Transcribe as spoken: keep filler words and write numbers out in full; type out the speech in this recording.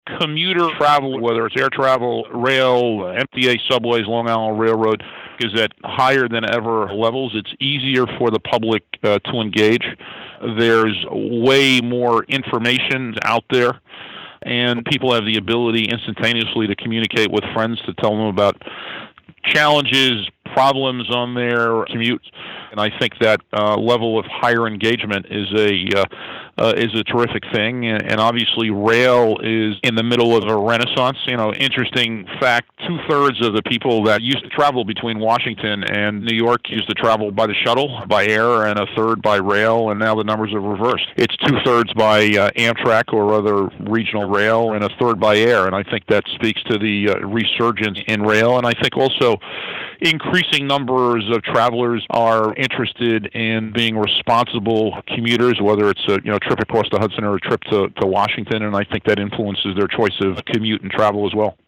commuter travel, whether it's air travel, rail, M T A subways, Long Island Railroad, is at higher than ever levels. It's easier for the public uh, to engage. There's way more information out there, and people have the ability instantaneously to communicate with friends to tell them about challenges, problems on their commute. And I think that uh, level of higher engagement is a uh, uh, is a terrific thing. And, and obviously, rail is in the middle of a renaissance. You know, interesting fact: two thirds of the people that used to travel between Washington and New York used to travel by the shuttle, by air, and a third by rail. And now the numbers have reversed. It's two thirds by uh, Amtrak or other regional rail, and a third by air. And I think that speaks to the uh, resurgence in rail. And I think also increasing numbers of travelers are interested in being responsible commuters, whether it's a you know trip across the Hudson or a trip to, to Washington, and I think that influences their choice of commute and travel as well.